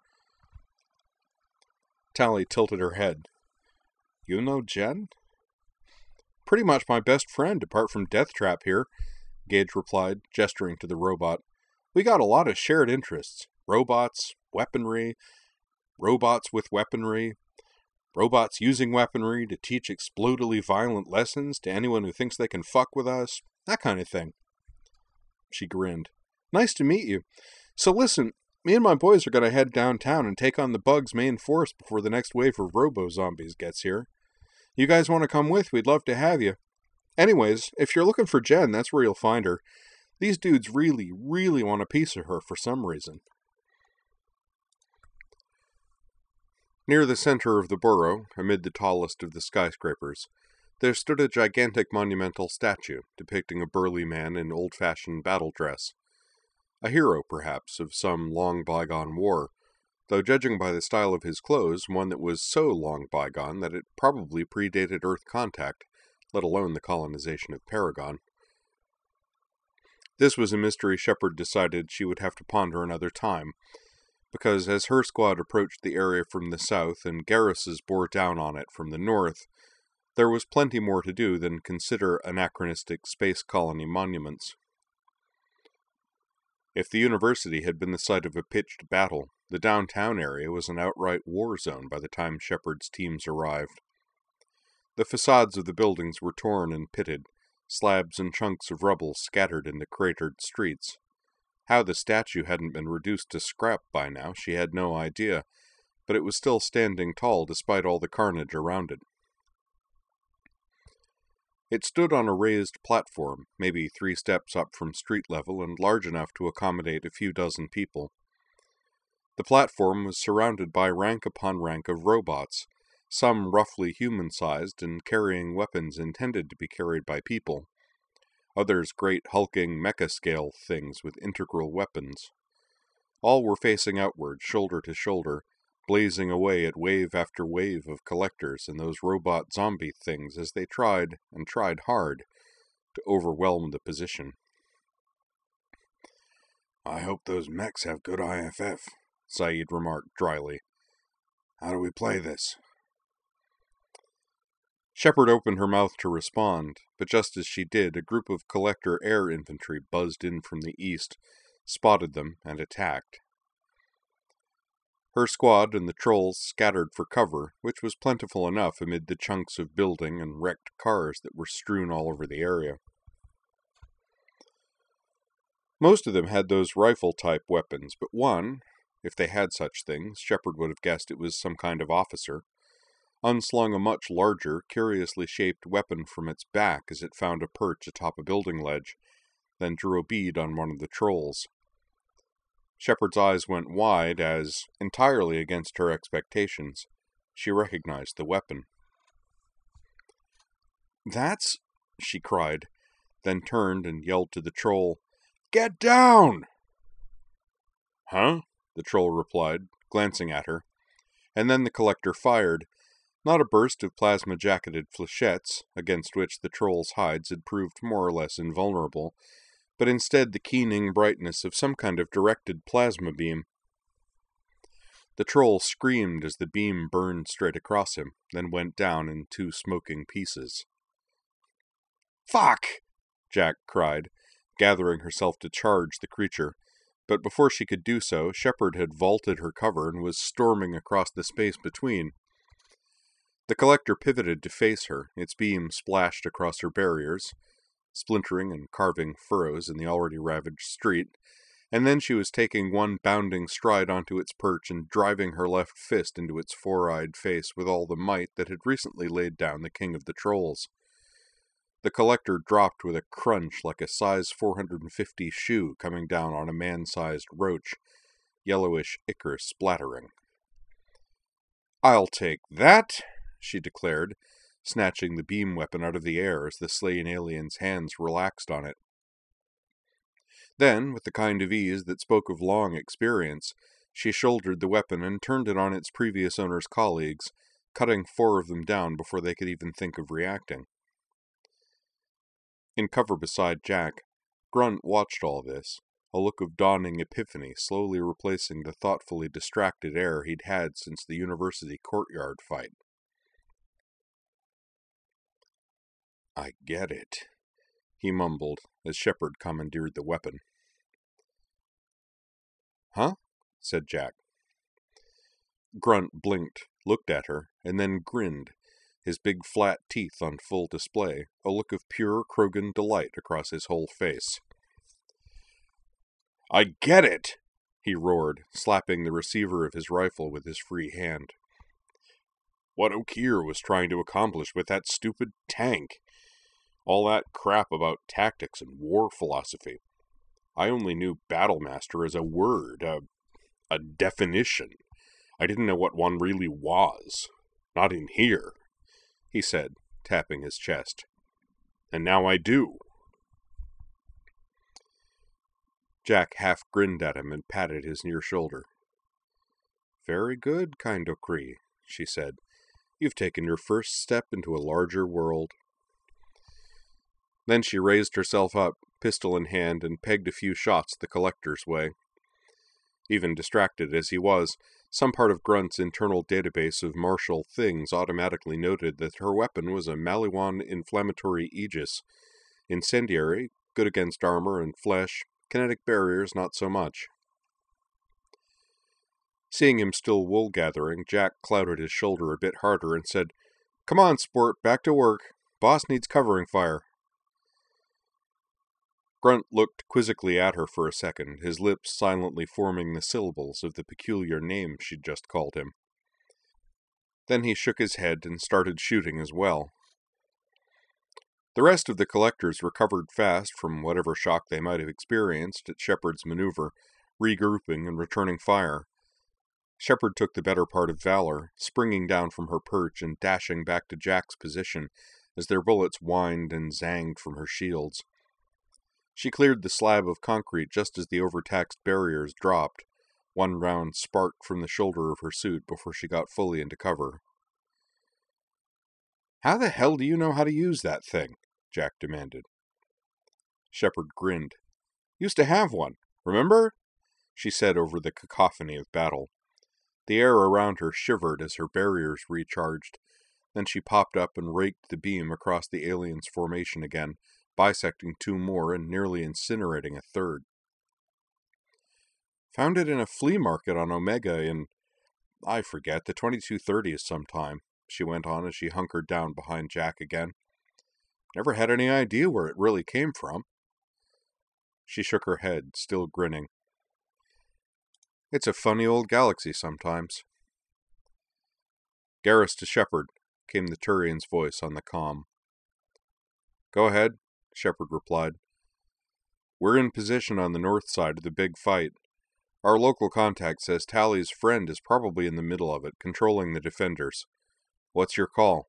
Tally tilted her head. "You know Jen?" "Pretty much my best friend, apart from Deathtrap here," Gage replied, gesturing to the robot. "We got a lot of shared interests. Robots, weaponry, robots with weaponry, robots using weaponry to teach explodingly violent lessons to anyone who thinks they can fuck with us, that kind of thing." She grinned. "Nice to meet you. So listen, me and my boys are going to head downtown and take on the Bug's main force before the next wave of robo-zombies gets here. You guys want to come with? We'd love to have you. Anyways, if you're looking for Jen, that's where you'll find her. These dudes really, really want a piece of her for some reason." Near the center of the borough, amid the tallest of the skyscrapers, there stood a gigantic monumental statue depicting a burly man in old-fashioned battle dress. A hero, perhaps, of some long bygone war, though judging by the style of his clothes, one that was so long bygone that it probably predated Earth contact, let alone the colonization of Paragon. This was a mystery Shepard decided she would have to ponder another time, because as her squad approached the area from the south and Garrus's bore down on it from the north, there was plenty more to do than consider anachronistic space colony monuments. If the university had been the site of a pitched battle, the downtown area was an outright war zone by the time Shepard's teams arrived. The facades of the buildings were torn and pitted, slabs and chunks of rubble scattered in the cratered streets. How the statue hadn't been reduced to scrap by now, she had no idea, but it was still standing tall despite all the carnage around it. It stood on a raised platform, maybe 3 steps up from street level and large enough to accommodate a few dozen people. The platform was surrounded by rank upon rank of robots, some roughly human-sized and carrying weapons intended to be carried by people, others great hulking mecha-scale things with integral weapons. All were facing outward, shoulder to shoulder, blazing away at wave after wave of collectors and those robot zombie things as they tried, and tried hard, to overwhelm the position. "I hope those mechs have good IFF," Saeed remarked dryly. "How do we play this?" Shepard opened her mouth to respond, but just as she did, a group of collector air infantry buzzed in from the east, spotted them, and attacked. Her squad and the trolls scattered for cover, which was plentiful enough amid the chunks of building and wrecked cars that were strewn all over the area. Most of them had those rifle-type weapons, but one, if they had such things, Shepard would have guessed it was some kind of officer, unslung a much larger, curiously shaped weapon from its back as it found a perch atop a building ledge, then drew a bead on one of the trolls. Shepard's eyes went wide as, entirely against her expectations, she recognized the weapon. "That's..." she cried, then turned and yelled to the troll, "Get down!" "Huh?" the troll replied, glancing at her, and then the collector fired, not a burst of plasma-jacketed flechettes, against which the troll's hides had proved more or less invulnerable, but instead the keening brightness of some kind of directed plasma beam. The troll screamed as the beam burned straight across him, then went down in 2 smoking pieces. "Fuck!" Jack cried, gathering herself to charge the creature, but before she could do so, Shepard had vaulted her cover and was storming across the space between. The collector pivoted to face her, its beam splashed across her barriers, splintering and carving furrows in the already ravaged street, and then she was taking one bounding stride onto its perch and driving her left fist into its 4-eyed face with all the might that had recently laid down the king of the trolls. The collector dropped with a crunch like a size 450 shoe coming down on a man-sized roach, yellowish ichor splattering. "I'll take that," she declared, snatching the beam weapon out of the air as the slain alien's hands relaxed on it. Then, with the kind of ease that spoke of long experience, she shouldered the weapon and turned it on its previous owner's colleagues, cutting 4 of them down before they could even think of reacting. In cover beside Jack, Grunt watched all this, a look of dawning epiphany slowly replacing the thoughtfully distracted air he'd had since the university courtyard fight. "I get it," he mumbled as Shepard commandeered the weapon. "Huh?" said Jack. Grunt blinked, looked at her, and then grinned, his big flat teeth on full display, a look of pure Krogan delight across his whole face. "I get it!" he roared, slapping the receiver of his rifle with his free hand. "What Okeer was trying to accomplish with that stupid tank. All that crap about tactics and war philosophy. I only knew Battlemaster as a word, a definition. I didn't know what one really was. Not in here," he said, tapping his chest. "And now I do." Jack half grinned at him and patted his near shoulder. "Very good, Kindo Kree," she said. "You've taken your first step into a larger world." Then she raised herself up, pistol in hand, and pegged a few shots the collector's way. Even distracted as he was, some part of Grunt's internal database of martial things automatically noted that her weapon was a Maliwan inflammatory aegis. Incendiary, good against armor and flesh, kinetic barriers not so much. Seeing him still wool-gathering, Jack clouded his shoulder a bit harder and said, "Come on, sport, back to work. Boss needs covering fire." Grunt looked quizzically at her for a second, his lips silently forming the syllables of the peculiar name she'd just called him. Then he shook his head and started shooting as well. The rest of the collectors recovered fast from whatever shock they might have experienced at Shepard's maneuver, regrouping and returning fire. Shepard took the better part of valor, springing down from her perch and dashing back to Jack's position as their bullets whined and zanged from her shields. She cleared the slab of concrete just as the overtaxed barriers dropped. One round sparked from the shoulder of her suit before she got fully into cover. "How the hell do you know how to use that thing?" Jack demanded. Shepard grinned. "Used to have one, remember?" she said over the cacophony of battle. The air around her shivered as her barriers recharged. Then she popped up and raked the beam across the alien's formation again, bisecting two more and nearly incinerating a third. "Found it in a flea market on Omega in, I forget, the 2230s sometime," she went on as she hunkered down behind Jack again. "Never had any idea where it really came from." She shook her head, still grinning. "It's a funny old galaxy sometimes." "Garrus to Shepard," came the Turian's voice on the comm. "Go ahead," Shepard replied. "We're in position on the north side of the big fight. Our local contact says Tali's friend is probably in the middle of it, controlling the defenders. What's your call?"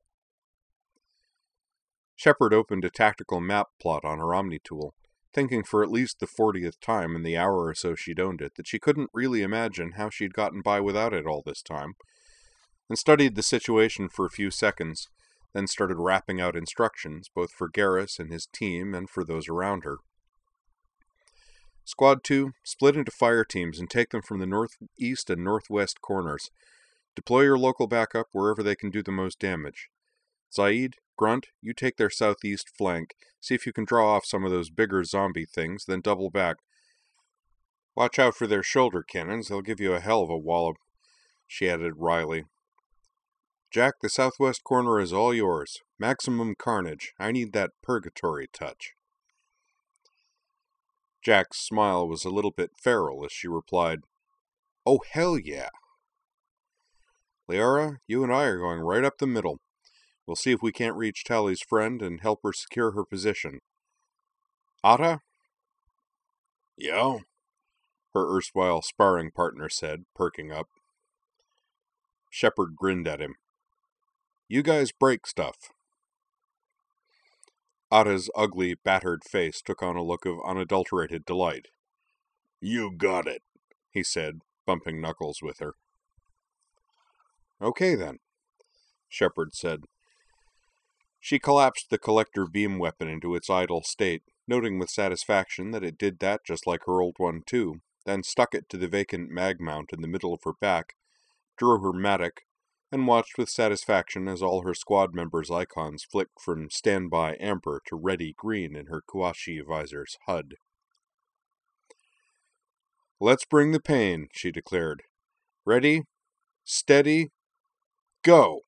Shepard opened a tactical map plot on her Omni-tool, thinking for at least the 40th time in the hour or so she'd owned it that she couldn't really imagine how she'd gotten by without it all this time, and studied the situation for a few seconds, then started rapping out instructions, both for Garrus and his team and for those around her. Squad 2, split into fire teams and take them from the northeast and northwest corners. Deploy your local backup wherever they can do the most damage. Zaid, Grunt, you take their southeast flank. See if you can draw off some of those bigger zombie things, then double back. Watch out for their shoulder cannons, they'll give you a hell of a wallop, she added wryly. Jack, the southwest corner is all yours. Maximum carnage. I need that purgatory touch. Jack's smile was a little bit feral as she replied, "Oh, hell yeah." "Liara, you and I are going right up the middle. We'll see if we can't reach Tali's friend and help her secure her position. Atta?" "Yeah?" her erstwhile sparring partner said, perking up. Shepard grinned at him. "You guys break stuff." Atta's ugly, battered face took on a look of unadulterated delight. "You got it," he said, bumping knuckles with her. "Okay, then," Shepard said. She collapsed the collector beam weapon into its idle state, noting with satisfaction that it did that just like her old one too, then stuck it to the vacant mag mount in the middle of her back, drew her matic, and watched with satisfaction as all her squad members' icons flicked from standby amber to ready green in her Kuashi visor's HUD. "Let's bring the pain," she declared. "Ready, steady, go!"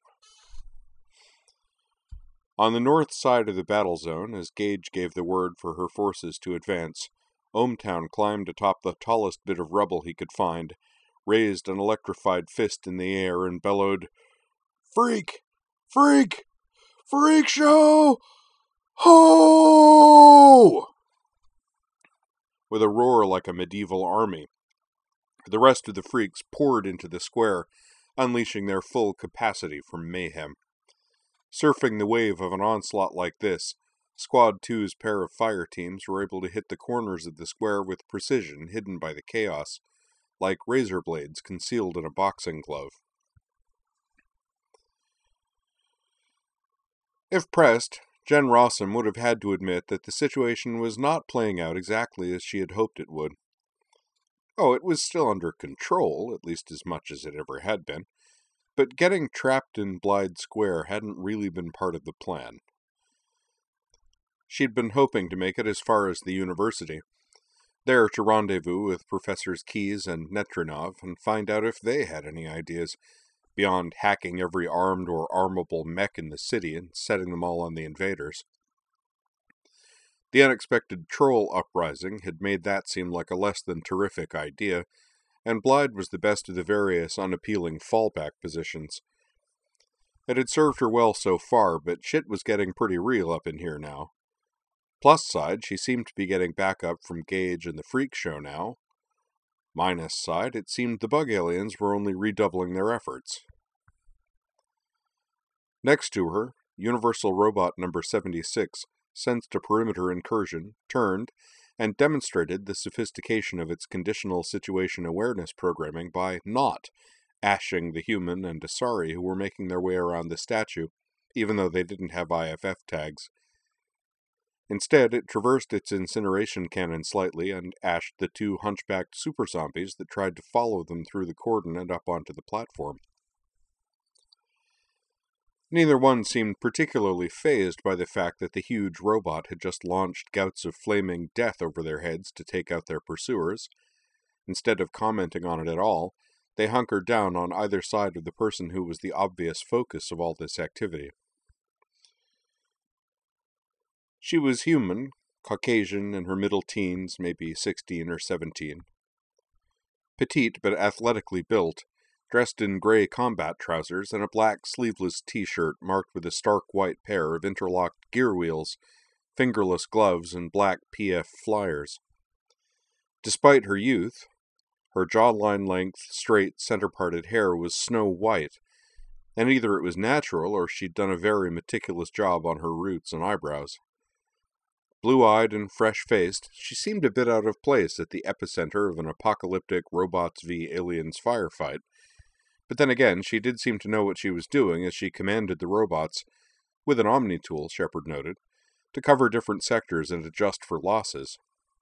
On the north side of the battle zone, as Gage gave the word for her forces to advance, Ohmtown climbed atop the tallest bit of rubble he could find, raised an electrified fist in the air, and bellowed, "Freak! Freak! Freak show! Ho!" With a roar like a medieval army, the rest of the freaks poured into the square, unleashing their full capacity for mayhem. Surfing the wave of an onslaught like this, Squad 2's pair of fire teams were able to hit the corners of the square with precision hidden by the chaos, like razor blades concealed in a boxing glove. If pressed, Jen Rossum would have had to admit that the situation was not playing out exactly as she had hoped it would. Oh, it was still under control, at least as much as it ever had been, but getting trapped in Blythe Square hadn't really been part of the plan. She'd been hoping to make it as far as the university, there to rendezvous with Professors Keyes and Netrinov and find out if they had any ideas, beyond hacking every armed or armable mech in the city and setting them all on the invaders. The unexpected troll uprising had made that seem like a less than terrific idea, and Blyde was the best of the various unappealing fallback positions. It had served her well so far, but shit was getting pretty real up in here now. Plus side, she seemed to be getting backup from Gage and the Freak Show now. Minus side, it seemed the bug aliens were only redoubling their efforts. Next to her, Universal Robot number 76 sensed a perimeter incursion, turned, and demonstrated the sophistication of its conditional situation awareness programming by not ashing the human and Asari who were making their way around the statue, even though they didn't have IFF tags. Instead, it traversed its incineration cannon slightly and ashed the two hunchbacked super zombies that tried to follow them through the cordon and up onto the platform. Neither one seemed particularly fazed by the fact that the huge robot had just launched gouts of flaming death over their heads to take out their pursuers. Instead of commenting on it at all, they hunkered down on either side of the person who was the obvious focus of all this activity. She was human, Caucasian in her middle teens, maybe 16 or 17. Petite but athletically built, dressed in gray combat trousers and a black sleeveless t-shirt marked with a stark white pair of interlocked gear wheels, fingerless gloves, and black PF flyers. Despite her youth, her jawline-length, straight, center-parted hair was snow white, and either it was natural or she'd done a very meticulous job on her roots and eyebrows. Blue-eyed and fresh-faced, she seemed a bit out of place at the epicenter of an apocalyptic Robots v. Aliens firefight. But then again, she did seem to know what she was doing as she commanded the robots, with an Omni-tool, Shepard noted, to cover different sectors and adjust for losses.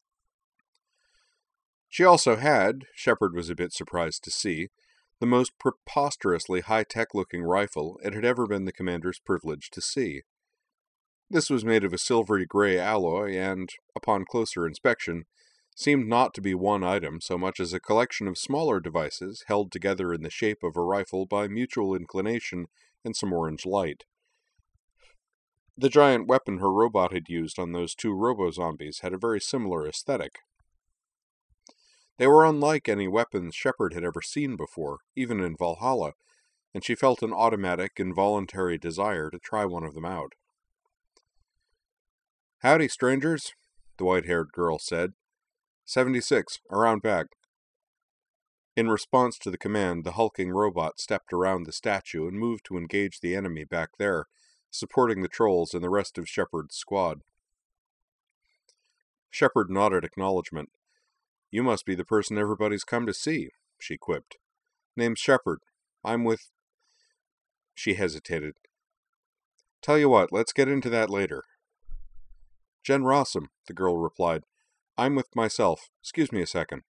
She also had, Shepard was a bit surprised to see, the most preposterously high-tech-looking rifle it had ever been the commander's privilege to see. This was made of a silvery gray alloy and, upon closer inspection, seemed not to be one item so much as a collection of smaller devices held together in the shape of a rifle by mutual inclination and some orange light. The giant weapon her robot had used on those two robo-zombies had a very similar aesthetic. They were unlike any weapons Shepard had ever seen before, even in Valhalla, and she felt an automatic, involuntary desire to try one of them out. "Howdy, strangers," the white-haired girl said. 76, around back." In response to the command, the hulking robot stepped around the statue and moved to engage the enemy back there, supporting the trolls and the rest of Shepard's squad. Shepard nodded acknowledgement. "You must be the person everybody's come to see," she quipped. "Name's Shepard. I'm with—" She hesitated. "Tell you what, let's get into that later." "Jen Rossum," the girl replied. "I'm with myself. Excuse me a second."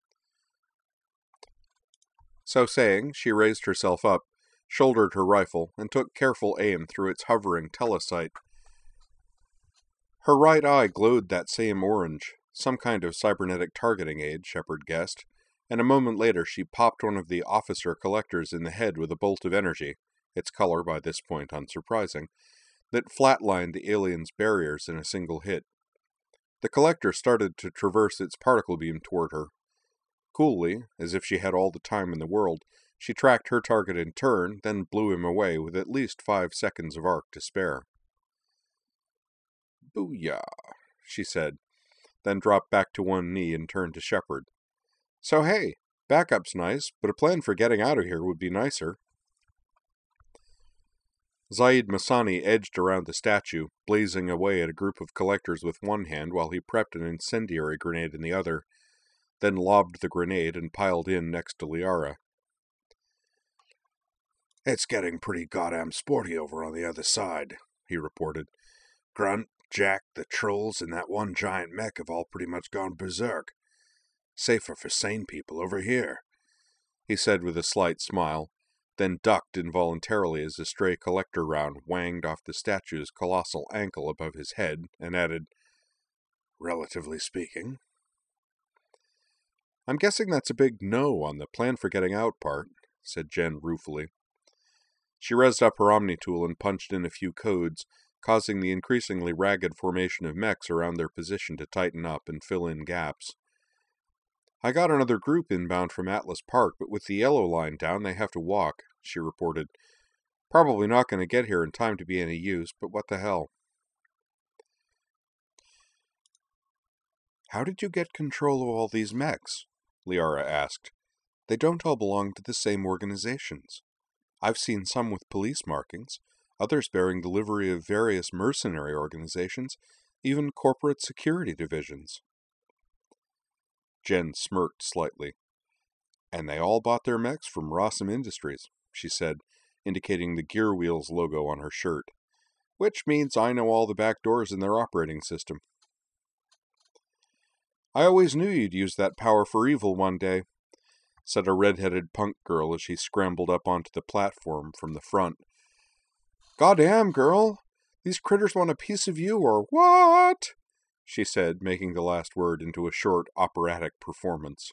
So saying, she raised herself up, shouldered her rifle, and took careful aim through its hovering telesight. Her right eye glowed that same orange, some kind of cybernetic targeting aid, Shepard guessed, and a moment later she popped one of the officer collectors in the head with a bolt of energy, its color by this point unsurprising, that flatlined the alien's barriers in a single hit. The collector started to traverse its particle beam toward her. Coolly, as if she had all the time in the world, she tracked her target in turn, then blew him away with at least 5 seconds of arc to spare. "Booyah," she said, then dropped back to one knee and turned to Shepard. "So hey, backup's nice, but a plan for getting out of here would be nicer." Zaid Masani edged around the statue, blazing away at a group of collectors with one hand while he prepped an incendiary grenade in the other, then lobbed the grenade and piled in next to Liara. "It's getting pretty goddamn sporty over on the other side," he reported. "Grunt, Jack, the trolls, and that one giant mech have all pretty much gone berserk. Safer for sane people over here," he said with a slight smile, then ducked involuntarily as a stray collector round wanged off the statue's colossal ankle above his head, and added, "Relatively speaking." "I'm guessing that's a big no on the plan for getting out part," said Jen ruefully. She rezzed up her Omni-tool and punched in a few codes, causing the increasingly ragged formation of mechs around their position to tighten up and fill in gaps. "I got another group inbound from Atlas Park, but with the yellow line down, they have to walk," she reported. "Probably not going to get here in time to be any use, but what the hell." "How did you get control of all these mechs?" Liara asked. "They don't all belong to the same organizations. I've seen some with police markings, others bearing the livery of various mercenary organizations, even corporate security divisions." Jen smirked slightly. "And they all bought their mechs from Rossum Industries," she said, indicating the Gear Wheels logo on her shirt. "Which means I know all the back doors in their operating system." "I always knew you'd use that power for evil one day," said a red-headed punk girl as she scrambled up onto the platform from the front. "Goddamn, girl! These critters want a piece of you, or what?" she said, making the last word into a short operatic performance.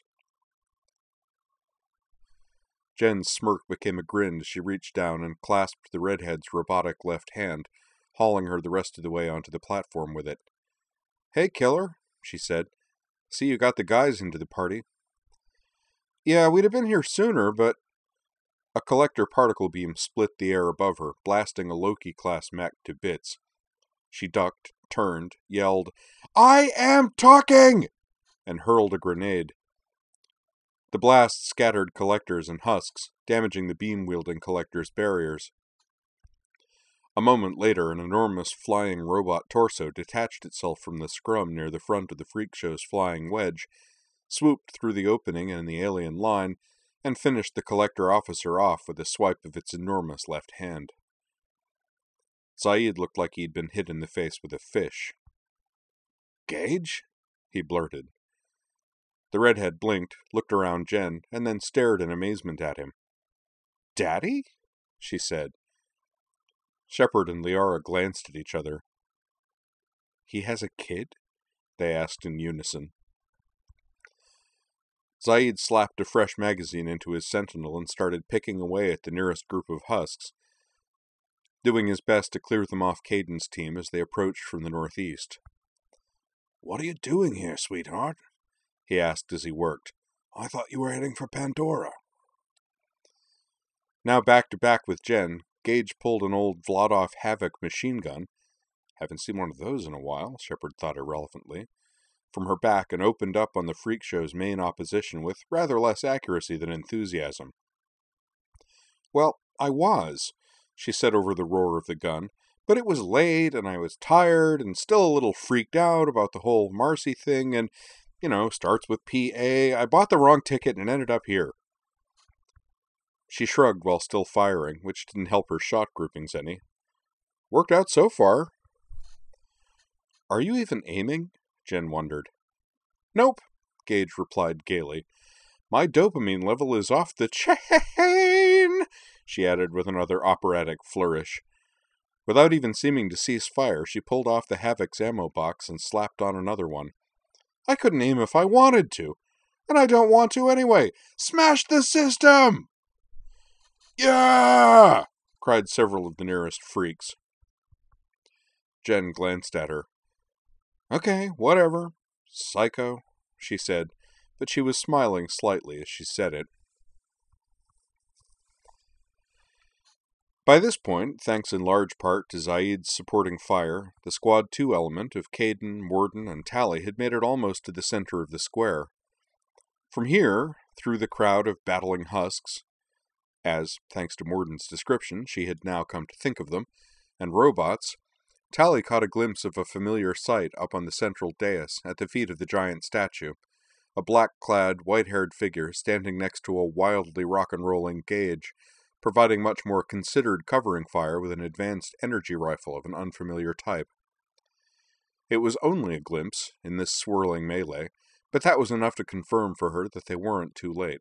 Jen's smirk became a grin as she reached down and clasped the redhead's robotic left hand, hauling her the rest of the way onto the platform with it. "Hey, killer," she said. "See you got the guys into the party." "Yeah, we'd have been here sooner, but..." A collector particle beam split the air above her, blasting a Loki-class mech to bits. She ducked, turned, yelled, "I am talking!" and hurled a grenade. The blast scattered collectors and husks, damaging the beam-wielding collector's barriers. A moment later, an enormous flying robot torso detached itself from the scrum near the front of the freak show's flying wedge, swooped through the opening in the alien line, and finished the collector officer off with a swipe of its enormous left hand. Zaid looked like he'd been hit in the face with a fish. "Gage?" he blurted. The redhead blinked, looked around Jen, and then stared in amazement at him. "Daddy?" she said. Shepard and Liara glanced at each other. "He has a kid?" they asked in unison. Zaid slapped a fresh magazine into his sentinel and started picking away at the nearest group of husks, doing his best to clear them off Kaiden's team as they approached from the northeast. "What are you doing here, sweetheart?" he asked as he worked. "I thought you were heading for Pandora." Now back to back with Jen, Gage pulled an old Vladov Havoc machine gun. "Haven't seen one of those in a while," Shepard thought irrelevantly, from her back and opened up on the freak show's main opposition with rather less accuracy than enthusiasm. "Well, I was," she said over the roar of the gun, "but it was late and I was tired and still a little freaked out about the whole Marcy thing and, starts with PA. I bought the wrong ticket and ended up here." She shrugged while still firing, which didn't help her shot groupings any. "Worked out so far." "Are you even aiming?" Jen wondered. "Nope," Gage replied gaily. "My dopamine level is off the chain," she added with another operatic flourish. Without even seeming to cease fire, she pulled off the Havoc's ammo box and slapped on another one. "I couldn't aim if I wanted to, and I don't want to anyway. Smash the system!" "Yeah!" cried several of the nearest freaks. Jen glanced at her. "Okay, whatever. Psycho," she said, but she was smiling slightly as she said it. By this point, thanks in large part to Zaid's supporting fire, the Squad 2 element of Kaiden, Morden, and Tally had made it almost to the center of the square. From here, through the crowd of battling husks, as, thanks to Morden's description, she had now come to think of them, and robots, Tally caught a glimpse of a familiar sight up on the central dais at the feet of the giant statue, a black-clad, white-haired figure standing next to a wildly rock-and-rolling Gage, providing much more considered covering fire with an advanced energy rifle of an unfamiliar type. It was only a glimpse in this swirling melee, but that was enough to confirm for her that they weren't too late.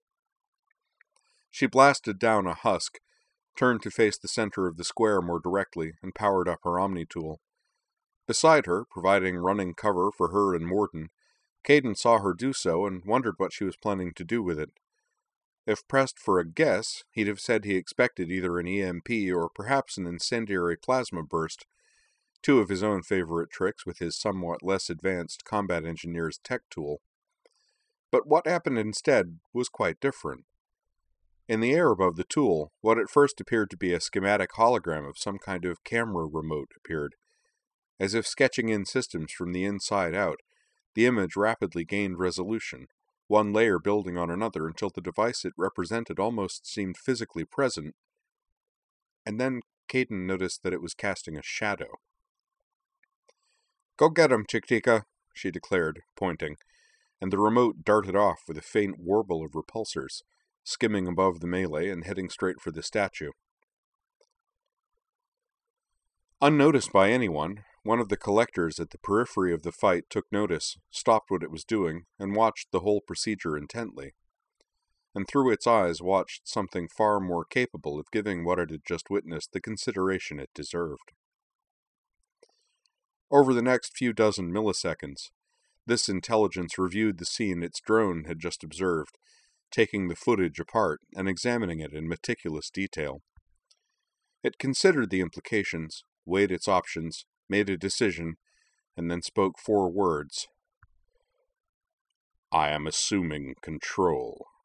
She blasted down a husk, turned to face the center of the square more directly, and powered up her Omni-tool. Beside her, providing running cover for her and Morden, Kaiden saw her do so and wondered what she was planning to do with it. If pressed for a guess, he'd have said he expected either an EMP or perhaps an incendiary plasma burst, 2 of his own favorite tricks with his somewhat less advanced combat engineer's tech tool. But what happened instead was quite different. In the air above the tool, what at first appeared to be a schematic hologram of some kind of camera remote appeared. As if sketching in systems from the inside out, the image rapidly gained resolution, one layer building on another until the device it represented almost seemed physically present. And then Kaidan noticed that it was casting a shadow. "Go get him, Chick-Tika," she declared, pointing, and the remote darted off with a faint warble of repulsors, skimming above the melee and heading straight for the statue. Unnoticed by anyone, one of the collectors at the periphery of the fight took notice, stopped what it was doing, and watched the whole procedure intently. And through its eyes watched something far more capable of giving what it had just witnessed the consideration it deserved. Over the next few dozen milliseconds, this intelligence reviewed the scene its drone had just observed, taking the footage apart and examining it in meticulous detail. It considered the implications, weighed its options, made a decision, and then spoke 4 words. "I am assuming control."